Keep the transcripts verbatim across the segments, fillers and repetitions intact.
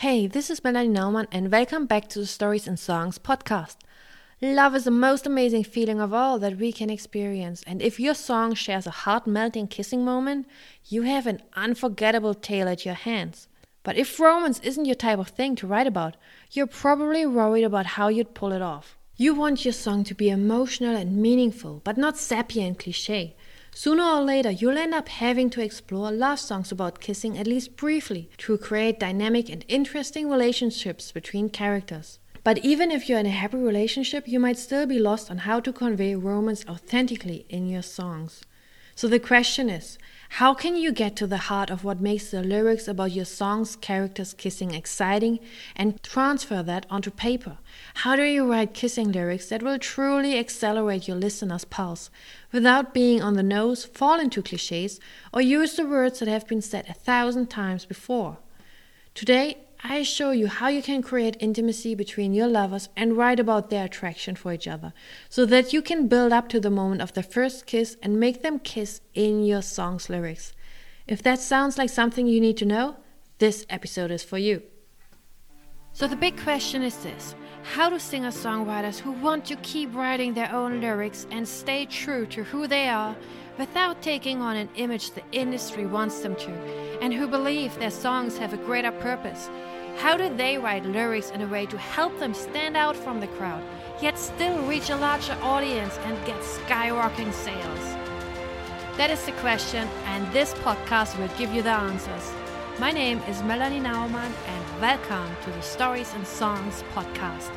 Hey, this is Melanie Naumann and welcome back to the Stories and Songs podcast. Love is the most amazing feeling of all that we can experience, and if your song shares a heart-melting kissing moment, you have an unforgettable tale at your hands. But if romance isn't your type of thing to write about, you're probably worried about how you'd pull it off. You want your song to be emotional and meaningful, but not sappy and cliché. Sooner or later, you'll end up having to explore love songs about kissing at least briefly to create dynamic and interesting relationships between characters. But even if you're in a happy relationship, you might still be lost on how to convey romance authentically in your songs. So the question is, how can you get to the heart of what makes the lyrics about your song's characters kissing exciting and transfer that onto paper? How do you write kissing lyrics that will truly accelerate your listener's pulse without being on the nose, fall into cliches, or use the words that have been said a thousand times before? Today, I show you how you can create intimacy between your lovers and write about their attraction for each other, so that you can build up to the moment of the first kiss and make them kiss in your song's lyrics. If that sounds like something you need to know, this episode is for you. So the big question is this: how do singer-songwriters who want to keep writing their own lyrics and stay true to who they are without taking on an image the industry wants them to, and who believe their songs have a greater purpose, how do they write lyrics in a way to help them stand out from the crowd, yet still reach a larger audience and get skyrocketing sales? That is the question, and this podcast will give you the answers. My name is Melanie Naumann, and welcome to the Stories and Songs podcast.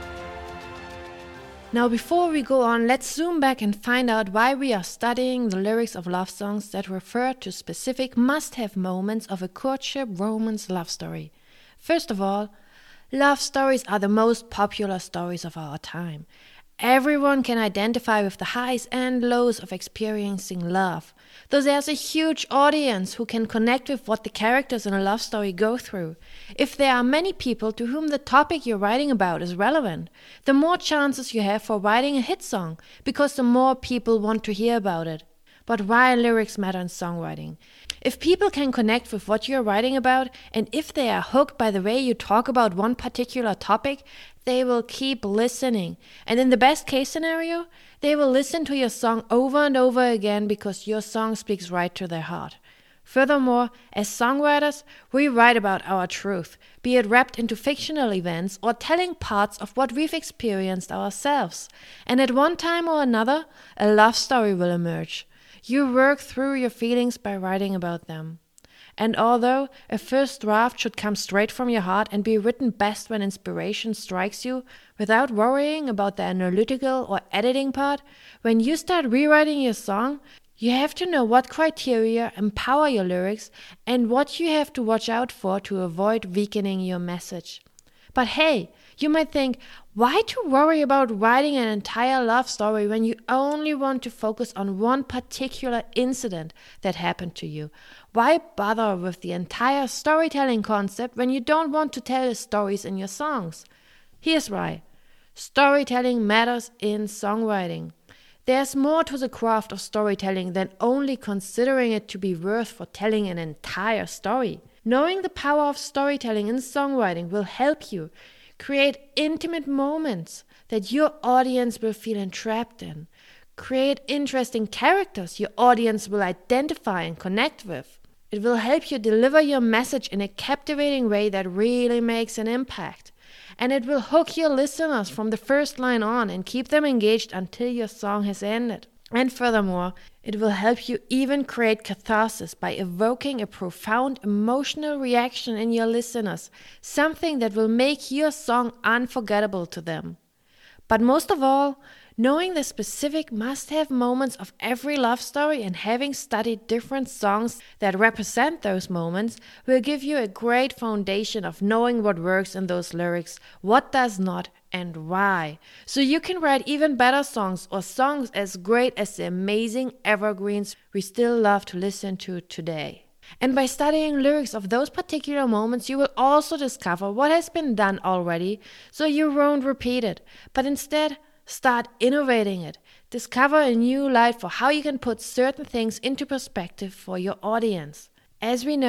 Now, before we go on, let's zoom back and find out why we are studying the lyrics of love songs that refer to specific must-have moments of a courtship romance love story. First of all, love stories are the most popular stories of our time. Everyone can identify with the highs and lows of experiencing love, though there's a huge audience who can connect with what the characters in a love story go through. If there are many people to whom the topic you're writing about is relevant, the more chances you have for writing a hit song, because the more people want to hear about it. But why lyrics matter in songwriting? If people can connect with what you're writing about, and if they are hooked by the way you talk about one particular topic, they will keep listening. And in the best case scenario, they will listen to your song over and over again because your song speaks right to their heart. Furthermore, as songwriters, we write about our truth, be it wrapped into fictional events or telling parts of what we've experienced ourselves. And at one time or another, a love story will emerge. You work through your feelings by writing about them. And although a first draft should come straight from your heart and be written best when inspiration strikes you, without worrying about the analytical or editing part, when you start rewriting your song, you have to know what criteria empower your lyrics and what you have to watch out for to avoid weakening your message. But hey, you might think, why to worry about writing an entire love story when you only want to focus on one particular incident that happened to you? Why bother with the entire storytelling concept when you don't want to tell the stories in your songs? Here's why. Storytelling matters in songwriting. There's more to the craft of storytelling than only considering it to be worth for telling an entire story. Knowing the power of storytelling in songwriting will help you create intimate moments that your audience will feel entrapped in. Create interesting characters your audience will identify and connect with. It will help you deliver your message in a captivating way that really makes an impact. And it will hook your listeners from the first line on and keep them engaged until your song has ended. And furthermore, it will help you even create catharsis by evoking a profound emotional reaction in your listeners, something that will make your song unforgettable to them. But most of all, knowing the specific must-have moments of every love story and having studied different songs that represent those moments will give you a great foundation of knowing what works in those lyrics, what does not, and why. So you can write even better songs, or songs as great as the amazing evergreens we still love to listen to today. And by studying lyrics of those particular moments, you will also discover what has been done already, so you won't repeat it, but instead start innovating it. Discover a new light for how you can put certain things into perspective for your audience. As we know,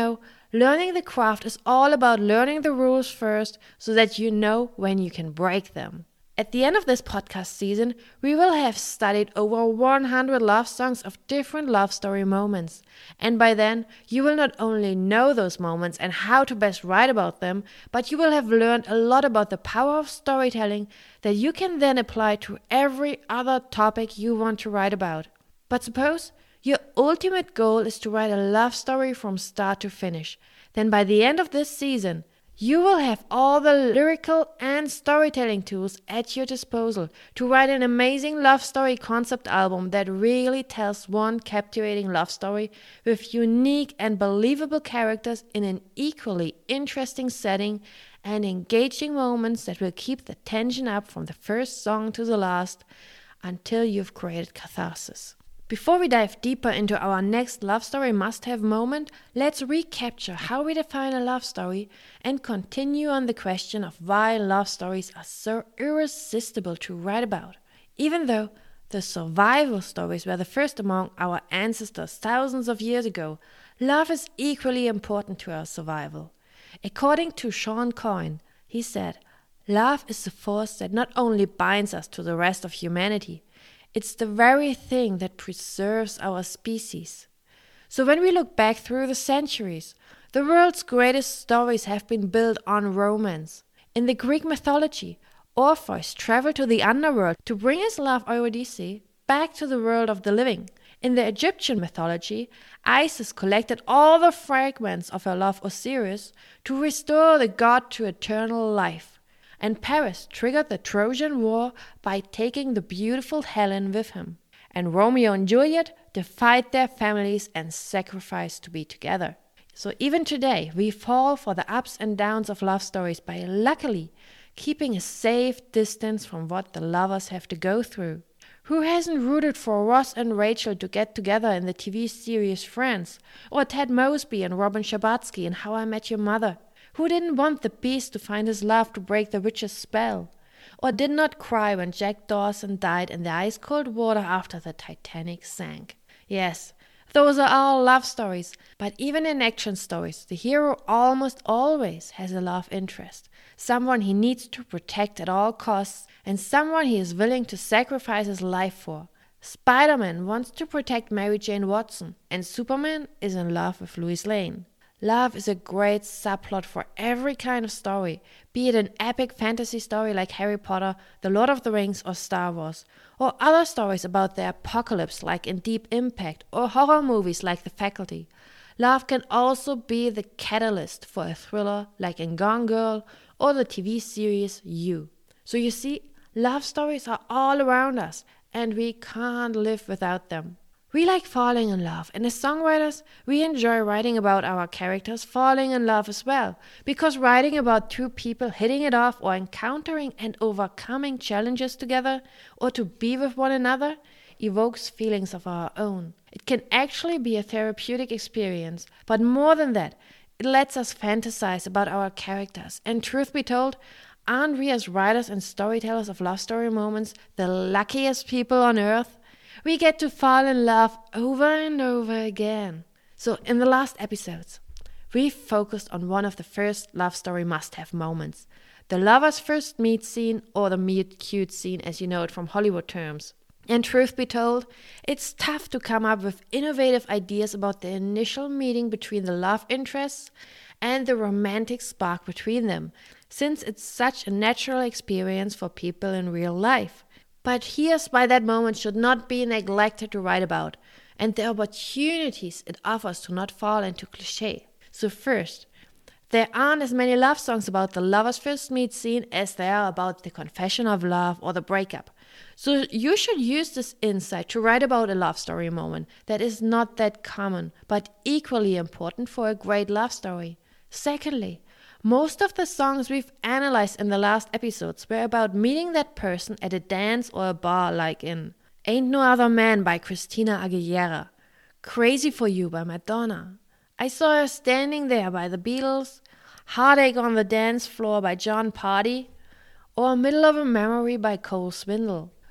Learning the craft is all about learning the rules first so that you know when you can break them. At the end of this podcast season, we will have studied over one hundred love songs of different love story moments. And by then, you will not only know those moments and how to best write about them, but you will have learned a lot about the power of storytelling that you can then apply to every other topic you want to write about. But suppose your ultimate goal is to write a love story from start to finish. Then by the end of this season, you will have all the lyrical and storytelling tools at your disposal to write an amazing love story concept album that really tells one captivating love story with unique and believable characters in an equally interesting setting and engaging moments that will keep the tension up from the first song to the last until you've created catharsis. Before we dive deeper into our next love story must-have moment, let's recapture how we define a love story and continue on the question of why love stories are so irresistible to write about. Even though the survival stories were the first among our ancestors thousands of years ago, love is equally important to our survival. According to Sean Coyne, he said, "Love is the force that not only binds us to the rest of humanity, it's the very thing that preserves our species." So when we look back through the centuries, the world's greatest stories have been built on romance. In the Greek mythology, Orpheus traveled to the underworld to bring his love Eurydice back to the world of the living. In the Egyptian mythology, Isis collected all the fragments of her love Osiris to restore the god to eternal life. And Paris triggered the Trojan War by taking the beautiful Helen with him. And Romeo and Juliet defied their families and sacrificed to be together. So even today, we fall for the ups and downs of love stories by luckily keeping a safe distance from what the lovers have to go through. Who hasn't rooted for Ross and Rachel to get together in the T V series Friends? Or Ted Mosby and Robin Scherbatsky in How I Met Your Mother? Who didn't want the beast to find his love to break the witch's spell? Or did not cry when Jack Dawson died in the ice-cold water after the Titanic sank? Yes, those are all love stories, but even in action stories, the hero almost always has a love interest, someone he needs to protect at all costs, and someone he is willing to sacrifice his life for. Spider-Man wants to protect Mary Jane Watson, and Superman is in love with Lois Lane. Love is a great subplot for every kind of story, be it an epic fantasy story like Harry Potter, The Lord of the Rings, or Star Wars, or other stories about the apocalypse like in Deep Impact, or horror movies like The Faculty. Love can also be the catalyst for a thriller like in Gone Girl or the T V series You. So you see, love stories are all around us, and we can't live without them. We like falling in love, and as songwriters, we enjoy writing about our characters falling in love as well, because writing about two people hitting it off or encountering and overcoming challenges together, or to be with one another, evokes feelings of our own. It can actually be a therapeutic experience, but more than that, it lets us fantasize about our characters, and truth be told, aren't we as writers and storytellers of love story moments the luckiest people on earth? We get to fall in love over and over again. So in the last episodes, we focused on one of the first love story must-have moments, the lovers first meet scene, or the meet cute scene as you know it from Hollywood terms. And truth be told, it's tough to come up with innovative ideas about the initial meeting between the love interests and the romantic spark between them, since it's such a natural experience for people in real life. But here's why that moment should not be neglected to write about, and the opportunities it offers to not fall into cliché. So first, there aren't as many love songs about the lovers first meet scene as there are about the confession of love or the breakup. So you should use this insight to write about a love story moment that is not that common, but equally important for a great love story. Secondly, most of the songs we've analyzed in the last episodes were about meeting that person at a dance or a bar, like in Ain't No Other Man by Christina Aguilera, Crazy For You by Madonna, I Saw Her Standing There by the Beatles, Heartache on the Dance Floor by John Party, or Middle of a Memory by Cole Swindle.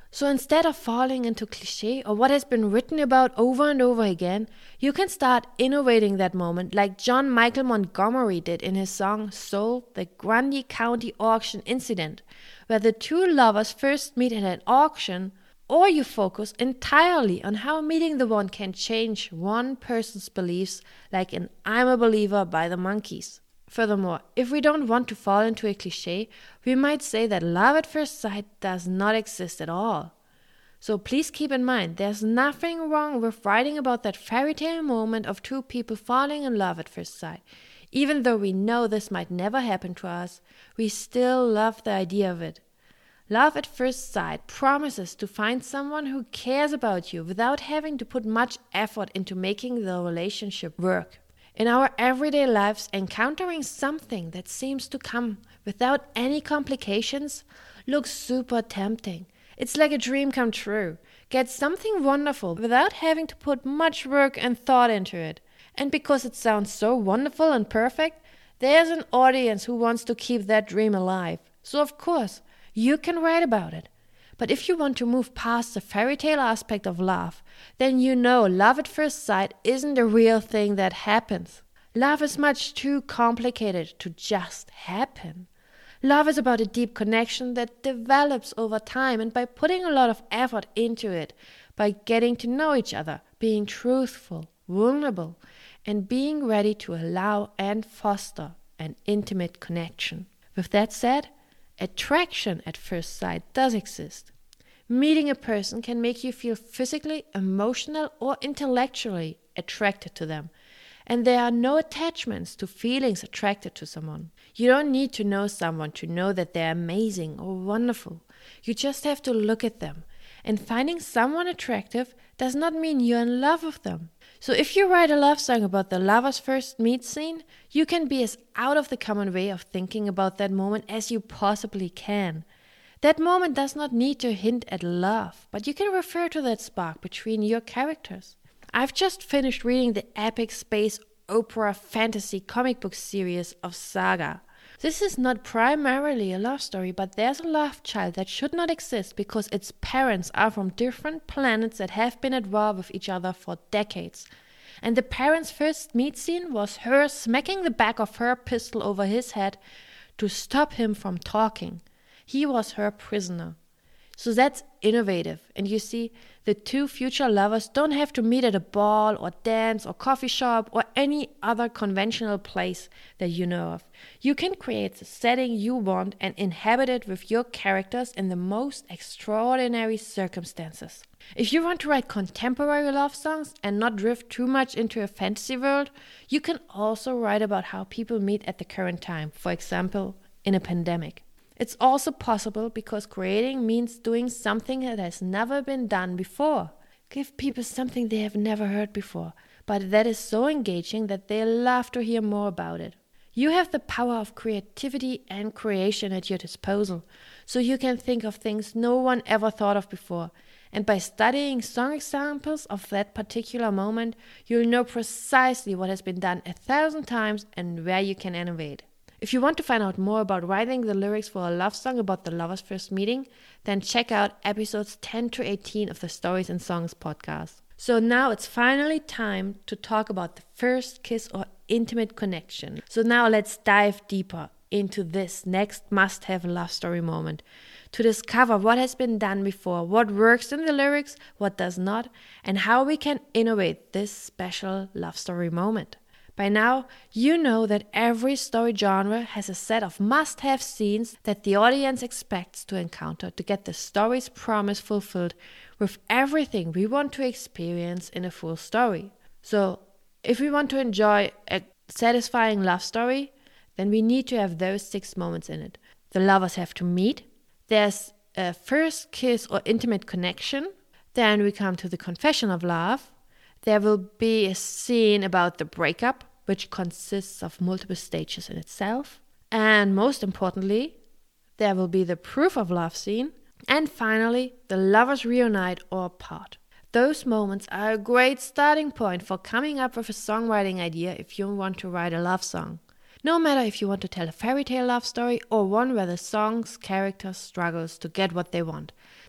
So instead of falling into cliché or what has been written about over and over again, you can start innovating that moment like John Michael Montgomery did in his song Soul, the Grundy County auction incident, where the two lovers first meet at an auction. Or you focus entirely on how meeting the one can change one person's beliefs, like in I'm a Believer by the Monkees. Furthermore, if we don't want to fall into a cliché, we might say that love at first sight does not exist at all. So please keep in mind, there's nothing wrong with writing about that fairy tale moment of two people falling in love at first sight. Even though we know this might never happen to us, we still love the idea of it. Love at first sight promises to find someone who cares about you without having to put much effort into making the relationship work. In our everyday lives, encountering something that seems to come without any complications looks super tempting. It's like a dream come true. Get something wonderful without having to put much work and thought into it. And because it sounds so wonderful and perfect, there's an audience who wants to keep that dream alive. So of course, you can write about it. But if you want to move past the fairy tale aspect of love, then you know love at first sight isn't a real thing that happens. Love is much too complicated to just happen. Love is about a deep connection that develops over time and by putting a lot of effort into it, by getting to know each other, being truthful, vulnerable, and being ready to allow and foster an intimate connection. With that said, attraction at first sight does exist. Meeting a person can make you feel physically, emotional, or intellectually attracted to them. And there are no attachments to feelings attracted to someone. You don't need to know someone to know that they're amazing or wonderful. You just have to look at them. And finding someone attractive does not mean you're in love with them. So if you write a love song about the lovers' first meet scene, you can be as out of the common way of thinking about that moment as you possibly can. That moment does not need to hint at love, but you can refer to that spark between your characters. I've just finished reading the epic space opera fantasy comic book series of Saga. This is not primarily a love story, but there's a love child that should not exist because its parents are from different planets that have been at war with each other for decades. And the parents' first meet scene was her smacking the back of her pistol over his head to stop him from talking. He was her prisoner. So that's innovative. And you see, the two future lovers don't have to meet at a ball or dance or coffee shop or any other conventional place that you know of. You can create the setting you want and inhabit it with your characters in the most extraordinary circumstances. If you want to write contemporary love songs and not drift too much into a fantasy world, you can also write about how people meet at the current time, for example, in a pandemic. It's also possible because creating means doing something that has never been done before. Give people something they have never heard before, but that is so engaging that they love to hear more about it. You have the power of creativity and creation at your disposal, so you can think of things no one ever thought of before. And by studying song examples of that particular moment, you'll know precisely what has been done a thousand times and where you can innovate. If you want to find out more about writing the lyrics for a love song about the lover's first meeting, then check out episodes ten to eighteen of the Stories and Songs podcast. So now it's finally time to talk about the first kiss or intimate connection. So now let's dive deeper into this next must-have love story moment to discover what has been done before, what works in the lyrics, what does not, and how we can innovate this special love story moment. By now, you know that every story genre has a set of must-have scenes that the audience expects to encounter to get the story's promise fulfilled with everything we want to experience in a full story. So, if we want to enjoy a satisfying love story, then we need to have those six moments in it. The lovers have to meet, there's a first kiss or intimate connection, then we come to the confession of love, there will be a scene about the breakup, which consists of multiple stages in itself. And most importantly, there will be the proof of love scene. And finally, the lovers reunite or part. Those moments are a great starting point for coming up with a songwriting idea if you want to write a love song. No matter if you want to tell a fairy tale love story or one where the song's character struggles to get what they want.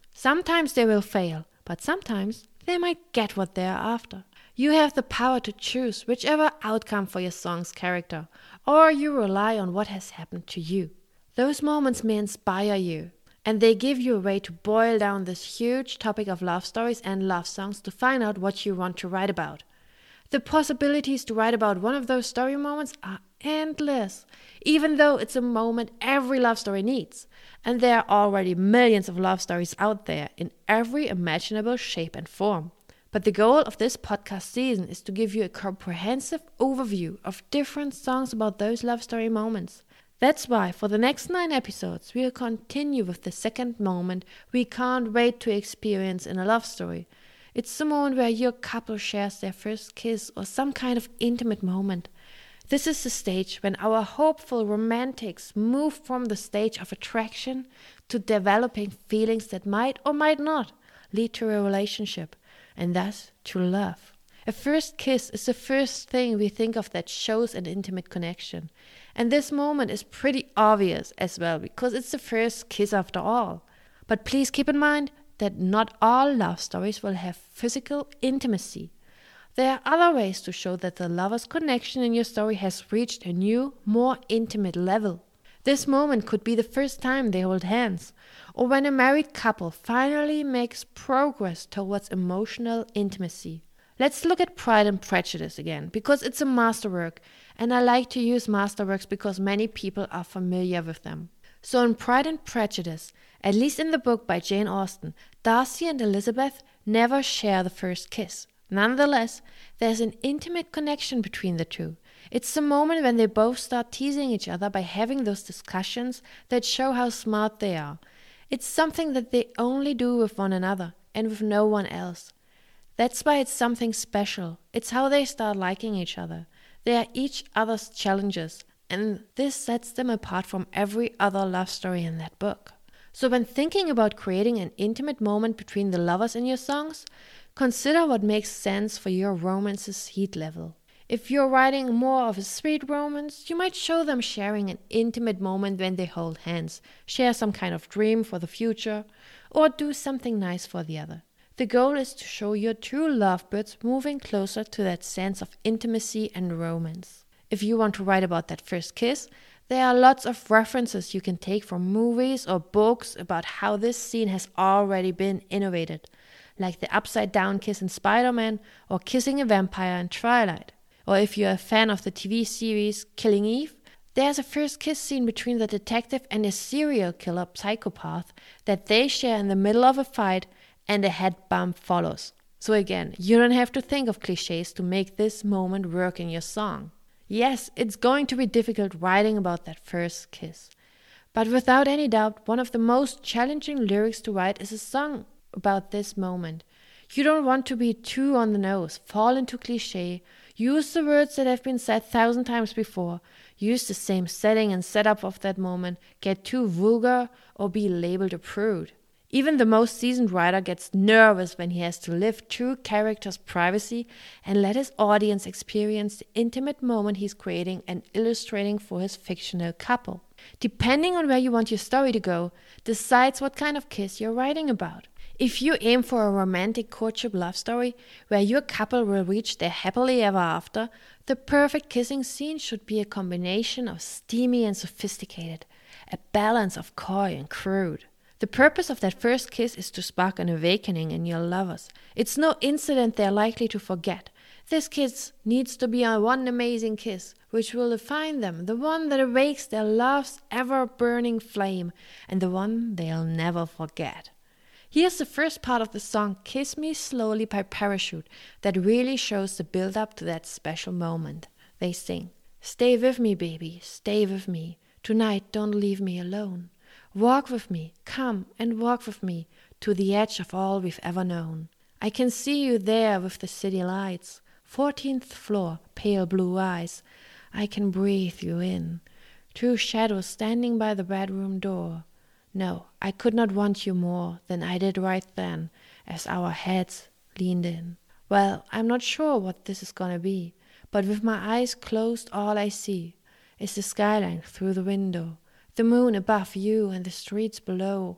Sometimes they will fail, but sometimes they might get what they are after. You have the power to choose whichever outcome for your song's character, or you rely on what has happened to you. Those moments may inspire you, and they give you a way to boil down this huge topic of love stories and love songs to find out what you want to write about. The possibilities to write about one of those story moments are endless, even though it's a moment every love story needs. And there are already millions of love stories out there in every imaginable shape and form. But the goal of this podcast season is to give you a comprehensive overview of different songs about those love story moments. That's why for the next nine episodes we'll continue with the second moment we can't wait to experience in a love story. It's the moment where your couple shares their first kiss or some kind of intimate moment. This is the stage when our hopeful romantics move from the stage of attraction to developing feelings that might or might not lead to a relationship, and thus to love. A first kiss is the first thing we think of that shows an intimate connection. And this moment is pretty obvious as well, because it's the first kiss after all. But please keep in mind that not all love stories will have physical intimacy. There are other ways to show that the lover's connection in your story has reached a new, more intimate level. This moment could be the first time they hold hands, or when a married couple finally makes progress towards emotional intimacy. Let's look at Pride and Prejudice again, because it's a masterwork, and I like to use masterworks because many people are familiar with them. So in Pride and Prejudice, at least in the book by Jane Austen, Darcy and Elizabeth never share the first kiss. Nonetheless, there's an intimate connection between the two. It's the moment when they both start teasing each other by having those discussions that show how smart they are. It's something that they only do with one another and with no one else. That's why it's something special. It's how they start liking each other. They are each other's challenges, and this sets them apart from every other love story in that book. So when thinking about creating an intimate moment between the lovers in your songs, consider what makes sense for your romance's heat level. If you're writing more of a sweet romance, you might show them sharing an intimate moment when they hold hands, share some kind of dream for the future, or do something nice for the other. The goal is to show your true lovebirds moving closer to that sense of intimacy and romance. If you want to write about that first kiss, there are lots of references you can take from movies or books about how this scene has already been innovated, like the upside-down kiss in Spider-Man or kissing a vampire in Twilight. Or if you're a fan of the T V series Killing Eve, there's a first kiss scene between the detective and a serial killer psychopath that they share in the middle of a fight, and a head bump follows. So again, you don't have to think of cliches to make this moment work in your song. Yes, it's going to be difficult writing about that first kiss. But without any doubt, one of the most challenging lyrics to write is a song about this moment. You don't want to be too on the nose, fall into cliche, use the words that have been said thousand times before, use the same setting and setup of that moment, get too vulgar, or be labeled a prude. Even the most seasoned writer gets nervous when he has to live true character's privacy and let his audience experience the intimate moment he's creating and illustrating for his fictional couple. Depending on where you want your story to go, decides what kind of kiss you're writing about. If you aim for a romantic courtship love story where your couple will reach their happily ever after, the perfect kissing scene should be a combination of steamy and sophisticated, a balance of coy and crude. The purpose of that first kiss is to spark an awakening in your lovers. It's no incident they're likely to forget. This kiss needs to be a one amazing kiss, which will define them, the one that awakes their love's ever-burning flame, and the one they'll never forget. Here's the first part of the song Kiss Me Slowly by Parachute that really shows the build-up to that special moment. They sing, "Stay with me, baby, stay with me. Tonight don't leave me alone. Walk with me, come and walk with me to the edge of all we've ever known. I can see you there with the city lights, fourteenth floor, pale blue eyes. I can breathe you in. Two shadows standing by the bedroom door. No, I could not want you more than I did right then, as our heads leaned in. Well, I'm not sure what this is gonna be, but with my eyes closed all I see is the skyline through the window, the moon above you and the streets below,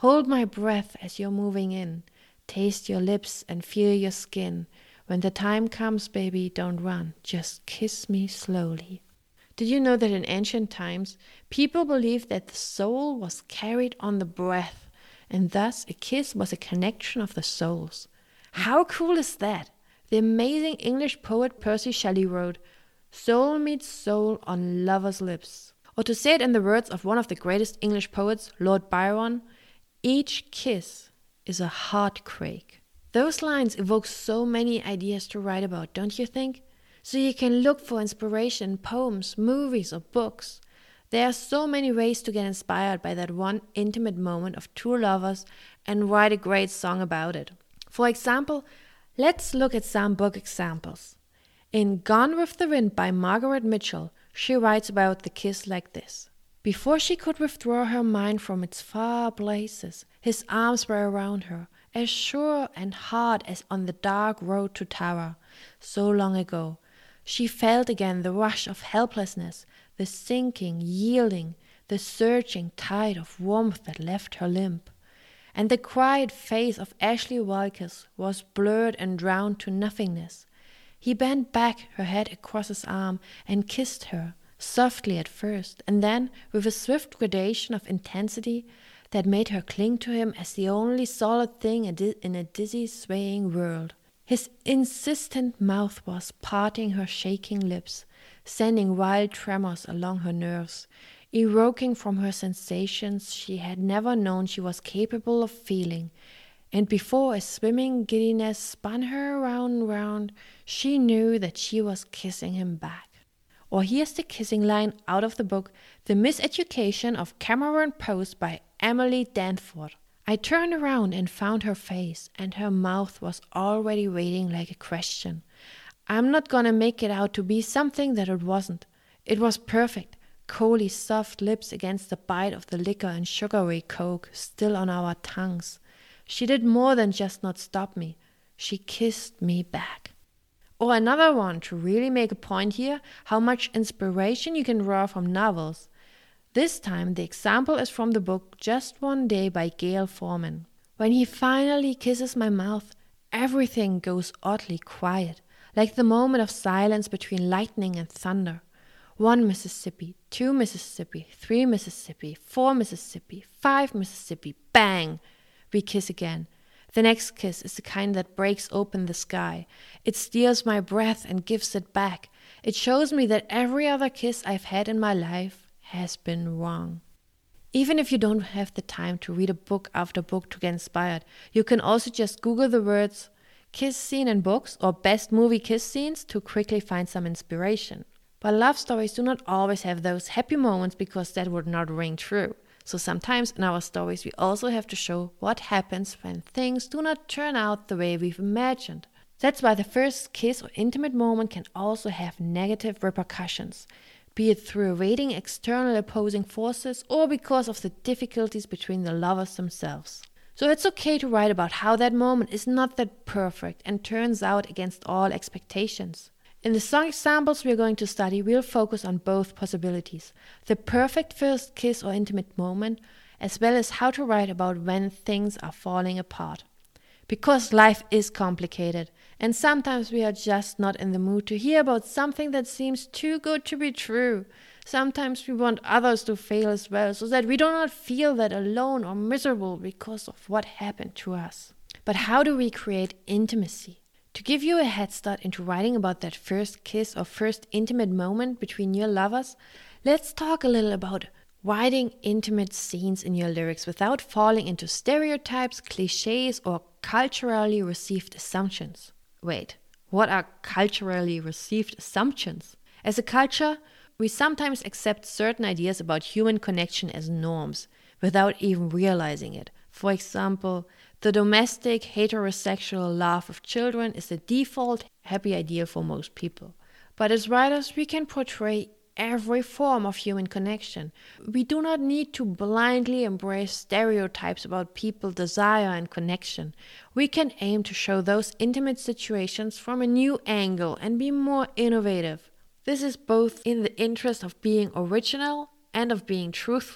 Hold my breath as you're moving in. Taste your lips and feel your skin. When the time comes, baby, don't run. Just kiss me slowly. Did you know that in ancient times, people believed that the soul was carried on the breath, and thus a kiss was a connection of the souls? How cool is that? The amazing English poet Percy Shelley wrote, "Soul meets soul on lovers' lips." Or to say it in the words of one of the greatest English poets, Lord Byron, "Each kiss is a heartquake." Those lines evoke so many ideas to write about, don't you think? So you can look for inspiration in poems, movies, or books. There are so many ways to get inspired by that one intimate moment of two lovers and write a great song about it. For example, let's look at some book examples. In Gone with the Wind by Margaret Mitchell, she writes about the kiss like this. Before she could withdraw her mind from its far places, his arms were around her, as sure and hard as on the dark road to Tara, so long ago. She felt again the rush of helplessness, the sinking, yielding, the surging tide of warmth that left her limp. And the quiet face of Ashley Walkes was blurred and drowned to nothingness. He bent back her head across his arm and kissed her, softly at first, and then with a swift gradation of intensity that made her cling to him as the only solid thing in a dizzy, swaying world. His insistent mouth was parting her shaking lips, sending wild tremors along her nerves, evoking from her sensations she had never known she was capable of feeling, and before a swimming giddiness spun her round and round, she knew that she was kissing him back. Or here's the kissing line out of the book The Miseducation of Cameron Post by Emily Danforth. I turned around and found her face, and her mouth was already waiting like a question. I'm not gonna make it out to be something that it wasn't. It was perfect, coaly soft lips against the bite of the liquor and sugary coke still on our tongues. She did more than just not stop me. She kissed me back. Or another one, to really make a point here, how much inspiration you can draw from novels. This time the example is from the book Just One Day by Gail Forman. When he finally kisses my mouth, everything goes oddly quiet, like the moment of silence between lightning and thunder. One Mississippi, two Mississippi, three Mississippi, four Mississippi, five Mississippi, bang! We kiss again. The next kiss is the kind that breaks open the sky. It steals my breath and gives it back. It shows me that every other kiss I've had in my life has been wrong. Even if you don't have the time to read a book after book to get inspired, you can also just Google the words kiss scene in books or best movie kiss scenes to quickly find some inspiration. But love stories do not always have those happy moments because that would not ring true. So sometimes in our stories we also have to show what happens when things do not turn out the way we've imagined. That's why the first kiss or intimate moment can also have negative repercussions, be it through evading external opposing forces or because of the difficulties between the lovers themselves. So it's okay to write about how that moment is not that perfect and turns out against all expectations. In the song examples we are going to study, we'll focus on both possibilities, the perfect first kiss or intimate moment, as well as how to write about when things are falling apart. Because life is complicated, and sometimes we are just not in the mood to hear about something that seems too good to be true. Sometimes we want others to fail as well, so that we do not feel that alone or miserable because of what happened to us. But how do we create intimacy? To give you a head start into writing about that first kiss or first intimate moment between your lovers, let's talk a little about writing intimate scenes in your lyrics without falling into stereotypes, cliches, or culturally received assumptions. Wait, what are culturally received assumptions? As a culture, we sometimes accept certain ideas about human connection as norms without even realizing it. For example, the domestic heterosexual love of children is the default happy ideal for most people. But as writers, we can portray every form of human connection. We do not need to blindly embrace stereotypes about people's desire and connection. We can aim to show those intimate situations from a new angle and be more innovative. This is both in the interest of being original and of being truthful.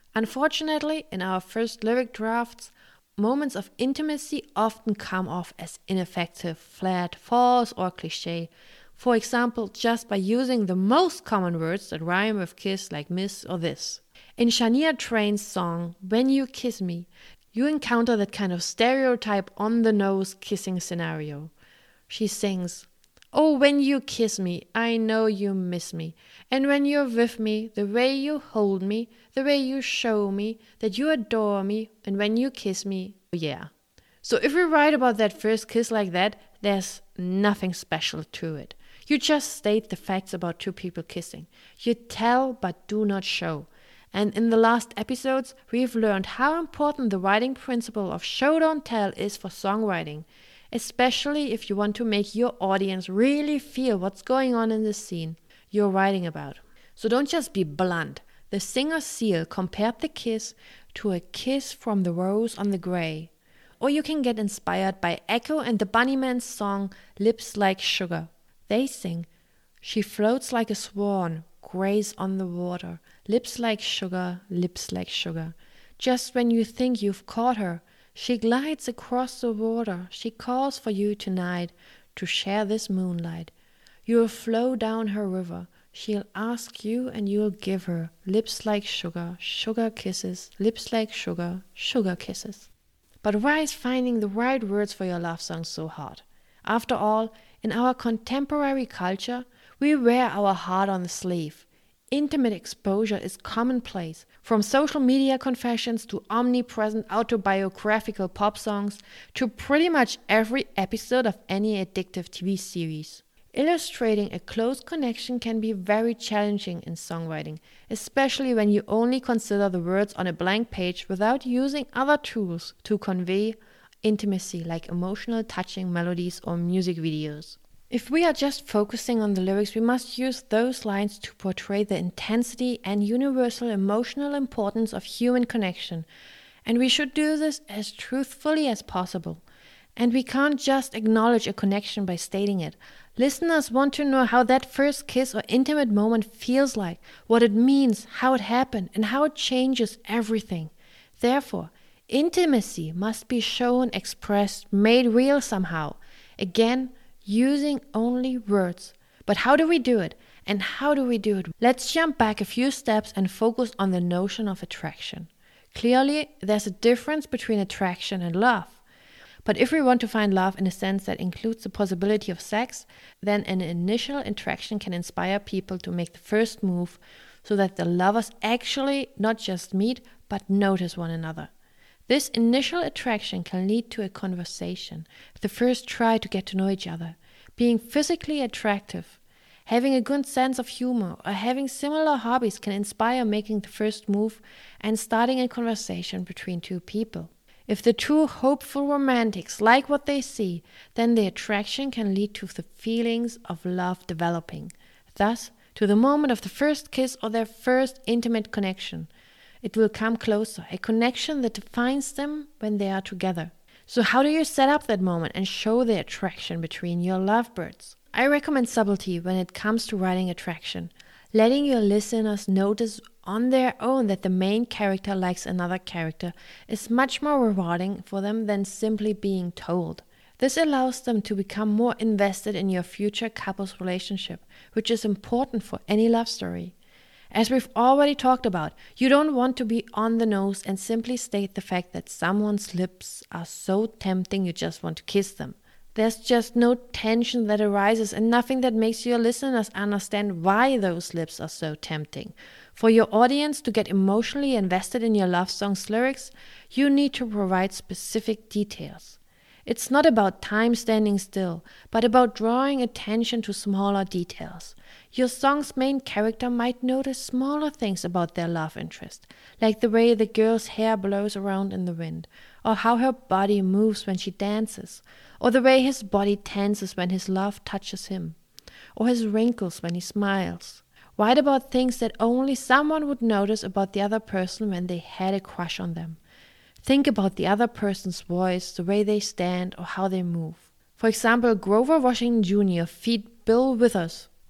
Unfortunately, in our first lyric drafts, moments of intimacy often come off as ineffective, flat, false, or cliché. For example, just by using the most common words that rhyme with kiss, like miss or this. In Shania Twain's song, When You Kiss Me, you encounter that kind of stereotype on-the-nose kissing scenario. She sings, "Oh, when you kiss me, I know you miss me. And when you're with me, the way you hold me, the way you show me that you adore me, and when you kiss me, yeah." So if we write about that first kiss like that, there's nothing special to it. You just state the facts about two people kissing. You tell but do not show. And in the last episodes, we've learned how important the writing principle of show don't tell is for songwriting, especially if you want to make your audience really feel what's going on in the scene you're writing about. So don't just be blunt. The singer Seal compared the kiss to a kiss from the rose on the grey. Or you can get inspired by Echo and the Bunnymen's song Lips Like Sugar. They sing, "She floats like a swan, grays on the water, lips like sugar, lips like sugar. Just when you think you've caught her, she glides across the water. She calls for you tonight to share this moonlight. You'll flow down her river. She'll ask you and you'll give her lips like sugar, sugar kisses, lips like sugar, sugar kisses." But why is finding the right words for your love song so hard? After all, in our contemporary culture, we wear our heart on the sleeve. Intimate exposure is commonplace, from social media confessions to omnipresent autobiographical pop songs to pretty much every episode of any addictive T V series. Illustrating a close connection can be very challenging in songwriting, especially when you only consider the words on a blank page without using other tools to convey intimacy like emotional touching melodies or music videos. If we are just focusing on the lyrics, we must use those lines to portray the intensity and universal emotional importance of human connection, and we should do this as truthfully as possible. And we can't just acknowledge a connection by stating it. Listeners want to know how that first kiss or intimate moment feels like, what it means, how it happened, and how it changes everything. Therefore, intimacy must be shown, expressed, made real somehow. Again, using only words. But how do we do it? And how do we do it? Let's jump back a few steps and focus on the notion of attraction. Clearly, there's a difference between attraction and love. But if we want to find love in a sense that includes the possibility of sex, then an initial attraction can inspire people to make the first move so that the lovers actually not just meet, but notice one another. This initial attraction can lead to a conversation, the first try to get to know each other, being physically attractive. Having a good sense of humor or having similar hobbies can inspire making the first move and starting a conversation between two people. If the two hopeful romantics like what they see, then the attraction can lead to the feelings of love developing, thus to the moment of the first kiss or their first intimate connection. It will come closer, a connection that defines them when they are together. So how do you set up that moment and show the attraction between your lovebirds? I recommend subtlety when it comes to writing attraction, letting your listeners notice on their own that the main character likes another character is much more rewarding for them than simply being told. This allows them to become more invested in your future couple's relationship, which is important for any love story. As we've already talked about, you don't want to be on the nose and simply state the fact that someone's lips are so tempting you just want to kiss them. There's just no tension that arises and nothing that makes your listeners understand why those lips are so tempting. For your audience to get emotionally invested in your love song's lyrics, you need to provide specific details. It's not about time standing still, but about drawing attention to smaller details. Your song's main character might notice smaller things about their love interest, like the way the girl's hair blows around in the wind, or how her body moves when she dances, or the way his body tenses when his love touches him, or his wrinkles when he smiles. Write about things that only someone would notice about the other person when they had a crush on them. Think about the other person's voice, the way they stand, or how they move. For example, Grover Washington Junior feat Bill Withers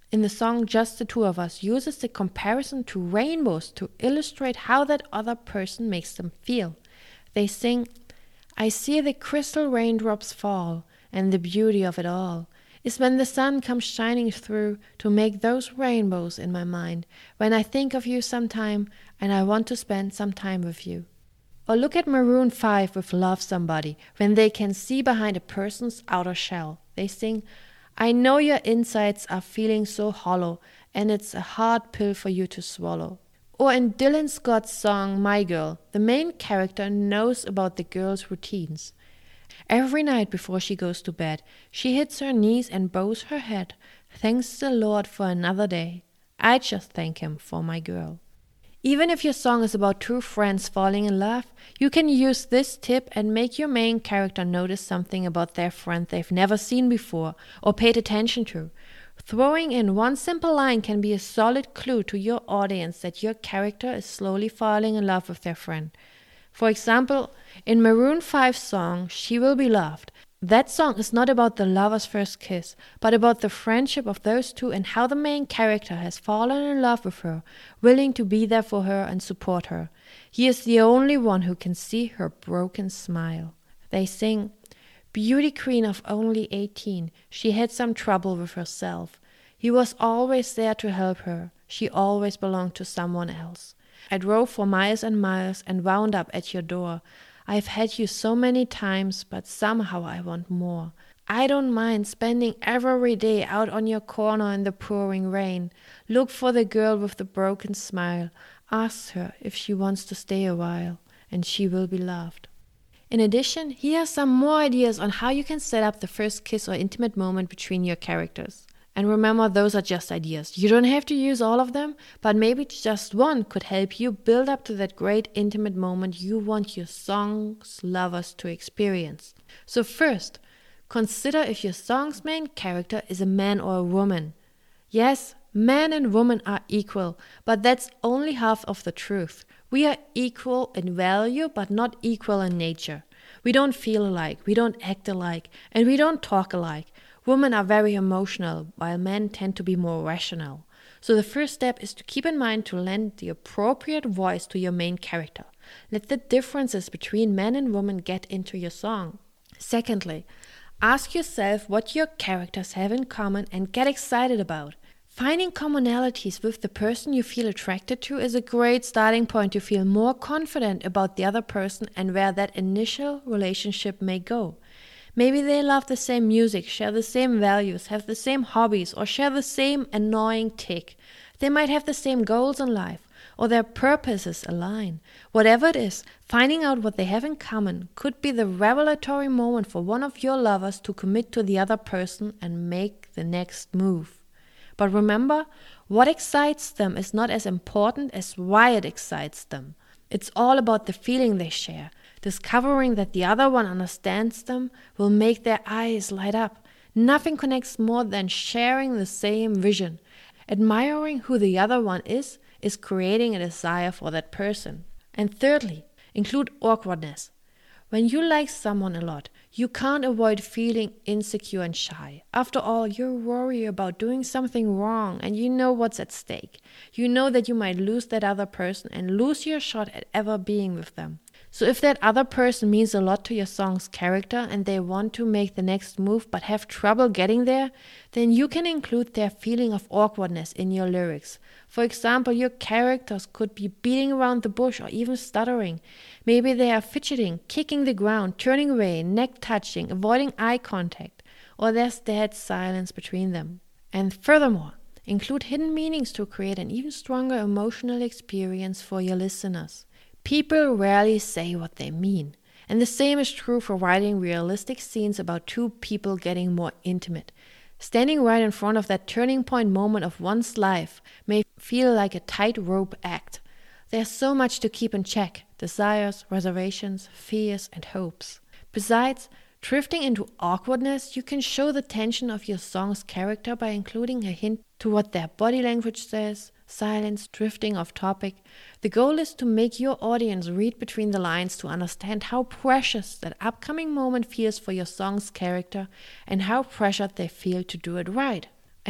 in the song Just the Two of Us, uses the comparison to rainbows to illustrate how that other person makes them feel. They sing, "I see the crystal raindrops fall, and the beauty of it all is when the sun comes shining through to make those rainbows in my mind, when I think of you sometime and I want to spend some time with you." Or look at Maroon five with Love Somebody, when they can see behind a person's outer shell. They sing, "I know your insides are feeling so hollow, and it's a hard pill for you to swallow." Or in Dylan Scott's song My Girl, the main character knows about the girl's routines. Every night before she goes to bed, she hits her knees and bows her head. Thanks the Lord for another day. I just thank him for my girl. Even if your song is about two friends falling in love, you can use this tip and make your main character notice something about their friend they've never seen before or paid attention to. Throwing in one simple line can be a solid clue to your audience that your character is slowly falling in love with their friend. For example, in Maroon five's song, She Will Be Loved, that song is not about the lover's first kiss, but about the friendship of those two and how the main character has fallen in love with her, willing to be there for her and support her. He is the only one who can see her broken smile. They sing, "Beauty queen of only eighteen, she had some trouble with herself. He was always there to help her. She always belonged to someone else. I drove for miles and miles and wound up at your door. I've had you so many times, but somehow I want more. I don't mind spending every day out on your corner in the pouring rain. Look for the girl with the broken smile. Ask her if she wants to stay a while, and she will be loved." In addition, here are some more ideas on how you can set up the first kiss or intimate moment between your characters. And remember, those are just ideas. You don't have to use all of them, but maybe just one could help you build up to that great intimate moment you want your song's lovers to experience. So first, consider if your song's main character is a man or a woman. Yes, man and woman are equal, but that's only half of the truth. We are equal in value, but not equal in nature. We don't feel alike, we don't act alike, and we don't talk alike. Women are very emotional, while men tend to be more rational. So the first step is to keep in mind to lend the appropriate voice to your main character. Let the differences between men and women get into your song. Secondly, ask yourself what your characters have in common and get excited about. Finding commonalities with the person you feel attracted to is a great starting point to feel more confident about the other person and where that initial relationship may go. Maybe they love the same music, share the same values, have the same hobbies, or share the same annoying tick. They might have the same goals in life, or their purposes align. Whatever it is, finding out what they have in common could be the revelatory moment for one of your lovers to commit to the other person and make the next move. But remember, what excites them is not as important as why it excites them. It's all about the feeling they share. Discovering that the other one understands them will make their eyes light up. Nothing connects more than sharing the same vision. Admiring who the other one is, is creating a desire for that person. And thirdly, include awkwardness. When you like someone a lot, you can't avoid feeling insecure and shy. After all, you're worried about doing something wrong and you know what's at stake. You know that you might lose that other person and lose your shot at ever being with them. So if that other person means a lot to your song's character and they want to make the next move but have trouble getting there, then you can include their feeling of awkwardness in your lyrics. For example, your characters could be beating around the bush or even stuttering. Maybe they are fidgeting, kicking the ground, turning away, neck touching, avoiding eye contact, or there's dead silence between them. And furthermore, include hidden meanings to create an even stronger emotional experience for your listeners. People rarely say what they mean, and the same is true for writing realistic scenes about two people getting more intimate. Standing right in front of that turning point moment of one's life may feel like a tightrope act. There's so much to keep in check: desires, reservations, fears, and hopes. Besides, drifting into awkwardness, you can show the tension of your song's character by including a hint to what their body language says, silence, drifting off topic. The goal is to make your audience read between the lines to understand how precious that upcoming moment feels for your song's character and how pressured they feel to do it right. And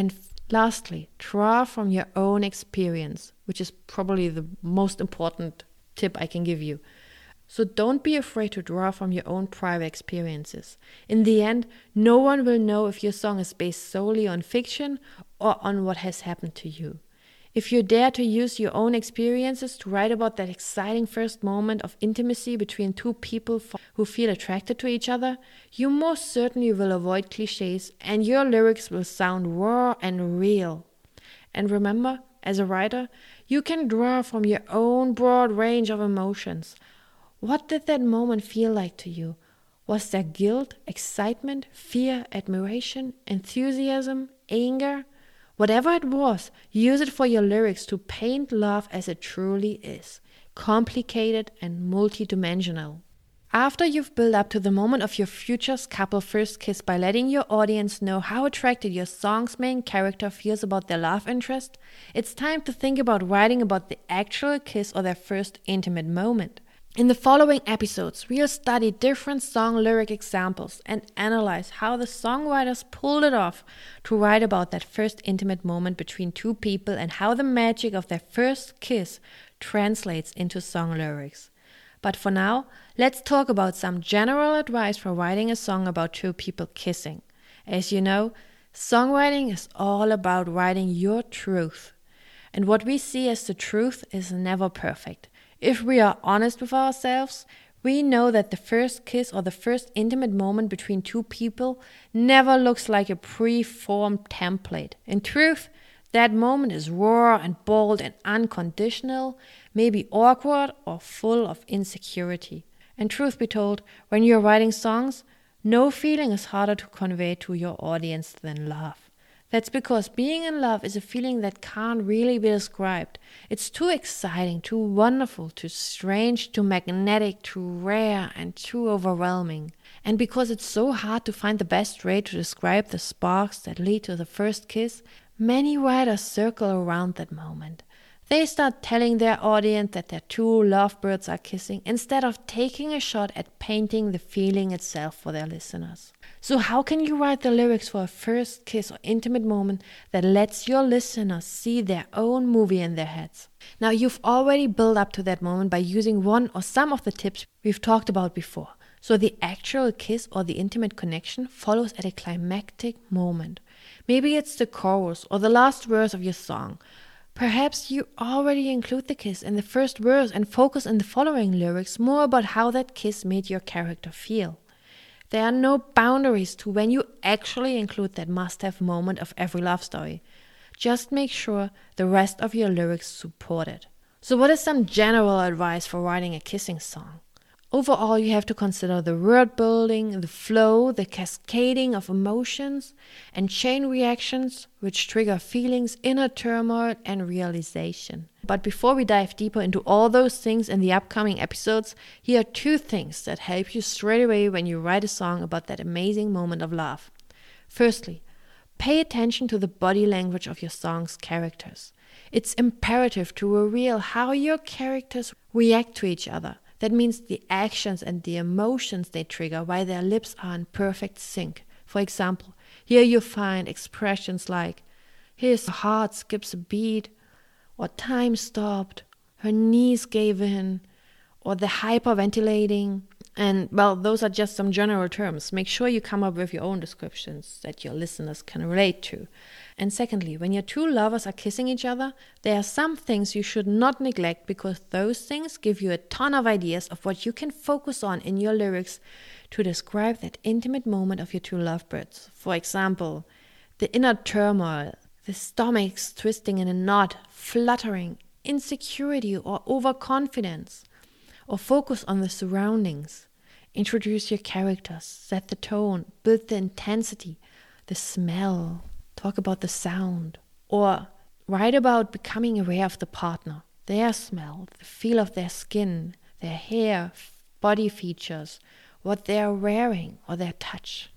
Lastly, draw from your own experience, which is probably the most important tip I can give you. So don't be afraid to draw from your own private experiences. In the end, no one will know if your song is based solely on fiction or on what has happened to you. If you dare to use your own experiences to write about that exciting first moment of intimacy between two people who feel attracted to each other, you most certainly will avoid cliches and your lyrics will sound raw and real. And remember, as a writer, you can draw from your own broad range of emotions. What did that moment feel like to you? Was there guilt, excitement, fear, admiration, enthusiasm, anger? Whatever it was, use it for your lyrics to paint love as it truly is, complicated and multidimensional. After you've built up to the moment of your future couple's first kiss by letting your audience know how attracted your song's main character feels about their love interest, it's time to think about writing about the actual kiss or their first intimate moment. In the following episodes, we'll study different song lyric examples and analyze how the songwriters pulled it off to write about that first intimate moment between two people and how the magic of their first kiss translates into song lyrics. But for now, let's talk about some general advice for writing a song about two people kissing. As you know, songwriting is all about writing your truth. And what we see as the truth is never perfect. If we are honest with ourselves, we know that the first kiss or the first intimate moment between two people never looks like a pre-formed template. In truth, that moment is raw and bold and unconditional, maybe awkward or full of insecurity. And truth be told, when you're writing songs, no feeling is harder to convey to your audience than love. That's because being in love is a feeling that can't really be described. It's too exciting, too wonderful, too strange, too magnetic, too rare, and too overwhelming. And because it's so hard to find the best way to describe the sparks that lead to the first kiss, many writers circle around that moment. They start telling their audience that their two lovebirds are kissing instead of taking a shot at painting the feeling itself for their listeners. So how can you write the lyrics for a first kiss or intimate moment that lets your listeners see their own movie in their heads? Now, you've already built up to that moment by using one or some of the tips we've talked about before. So the actual kiss or the intimate connection follows at a climactic moment. Maybe it's the chorus or the last verse of your song. Perhaps you already include the kiss in the first verse and focus in the following lyrics more about how that kiss made your character feel. There are no boundaries to when you actually include that must-have moment of every love story. Just make sure the rest of your lyrics support it. So what is some general advice for writing a kissing song? Overall, you have to consider the word building, the flow, the cascading of emotions, and chain reactions which trigger feelings, inner turmoil, and realization. But before we dive deeper into all those things in the upcoming episodes, here are two things that help you straight away when you write a song about that amazing moment of love. Firstly, pay attention to the body language of your song's characters. It's imperative to reveal how your characters react to each other. That means the actions and the emotions they trigger while their lips are in perfect sync. For example, here you find expressions like, his heart skips a beat, or time stopped, her knees gave in, or the hyperventilating. And well, those are just some general terms. Make sure you come up with your own descriptions that your listeners can relate to. And secondly, when your two lovers are kissing each other, there are some things you should not neglect because those things give you a ton of ideas of what you can focus on in your lyrics to describe that intimate moment of your two lovebirds. For example, the inner turmoil, the stomachs twisting in a knot, fluttering, insecurity or overconfidence. Or focus on the surroundings. Introduce your characters, set the tone, build the intensity, the smell. Talk about the sound. Or write about becoming aware of the partner, their smell, the feel of their skin, their hair, body features, what they are wearing, or their touch.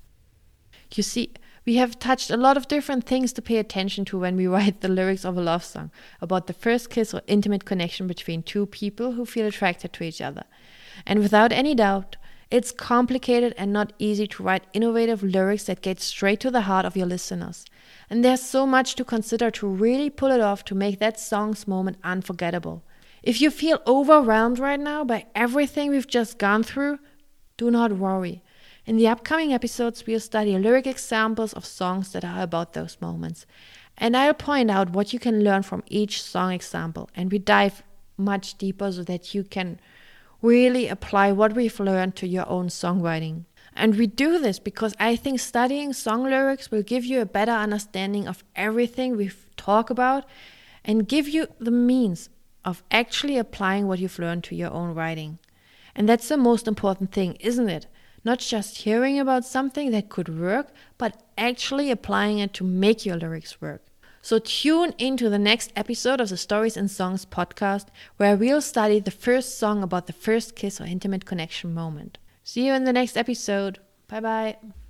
You see, we have touched a lot of different things to pay attention to when we write the lyrics of a love song about the first kiss or intimate connection between two people who feel attracted to each other. And without any doubt, It's complicated and not easy to write innovative lyrics that get straight to the heart of your listeners. And there's so much to consider to really pull it off to make that song's moment unforgettable. If you feel overwhelmed right now by everything we've just gone through, do not worry. In the upcoming episodes, we'll study lyric examples of songs that are about those moments. And I'll point out what you can learn from each song example. And we dive much deeper so that you can really apply what we've learned to your own songwriting. And we do this because I think studying song lyrics will give you a better understanding of everything we've talked about and give you the means of actually applying what you've learned to your own writing. And that's the most important thing, isn't it? Not just hearing about something that could work, but actually applying it to make your lyrics work. So tune into the next episode of the Stories and Songs podcast, where we'll study the first song about the first kiss or intimate connection moment. See you in the next episode. Bye bye.